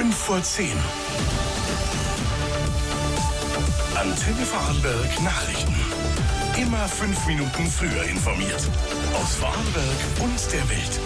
5:10. Antenne Vorarlberg Nachrichten. Immer 5 Minuten früher informiert. Aus Vorarlberg und der Welt.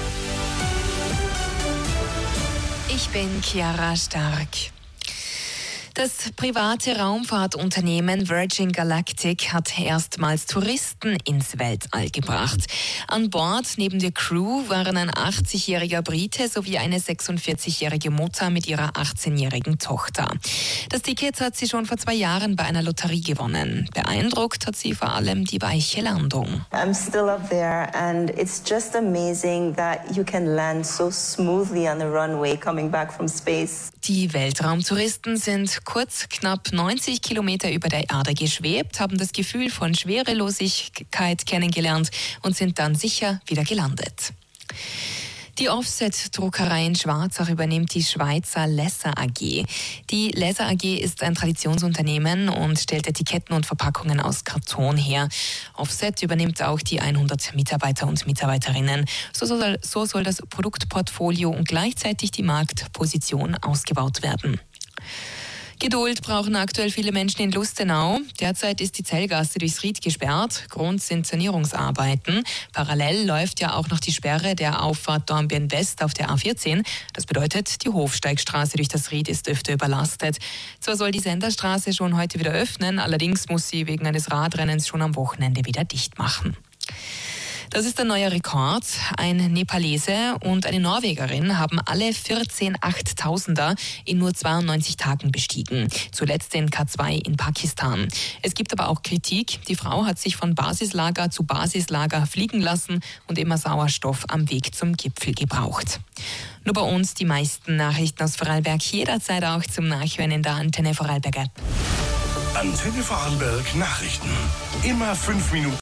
Ich bin Chiara Stark. Das private Raumfahrtunternehmen Virgin Galactic hat erstmals Touristen ins Weltall gebracht. An Bord neben der Crew waren ein 80-jähriger Brite sowie eine 46-jährige Mutter mit ihrer 18-jährigen Tochter. Das Ticket hat sie schon vor 2 Jahren bei einer Lotterie gewonnen. Beeindruckt hat sie vor allem die weiche Landung. I'm still up there and it's just amazing that you can land so smoothly on the runway coming back from space. Die Weltraumtouristen sind kurz knapp 90 Kilometer über der Erde geschwebt, haben das Gefühl von Schwerelosigkeit kennengelernt und sind dann sicher wieder gelandet. Die Offset-Druckerei in Schwarzach übernimmt die Schweizer Lesser AG. Die Lesser AG ist ein Traditionsunternehmen und stellt Etiketten und Verpackungen aus Karton her. Offset übernimmt auch die 100 Mitarbeiter und Mitarbeiterinnen. So soll das Produktportfolio und gleichzeitig die Marktposition ausgebaut werden. Geduld brauchen aktuell viele Menschen in Lustenau. Derzeit ist die Zellgasse durchs Ried gesperrt. Grund sind Sanierungsarbeiten. Parallel läuft ja auch noch die Sperre der Auffahrt Dornbirn West auf der A14. Das bedeutet, die Hofsteigstraße durch das Ried ist öfter überlastet. Zwar soll die Senderstraße schon heute wieder öffnen, allerdings muss sie wegen eines Radrennens schon am Wochenende wieder dicht machen. Das ist ein neuer Rekord. Ein Nepalese und eine Norwegerin haben alle 14 8000er in nur 92 Tagen bestiegen. Zuletzt den K2 in Pakistan. Es gibt aber auch Kritik. Die Frau hat sich von Basislager zu Basislager fliegen lassen und immer Sauerstoff am Weg zum Gipfel gebraucht. Nur bei uns die meisten Nachrichten aus Vorarlberg jederzeit auch zum Nachhören in der Antenne Vorarlberg App. Antenne Vorarlberg Nachrichten. Immer 5 Minuten.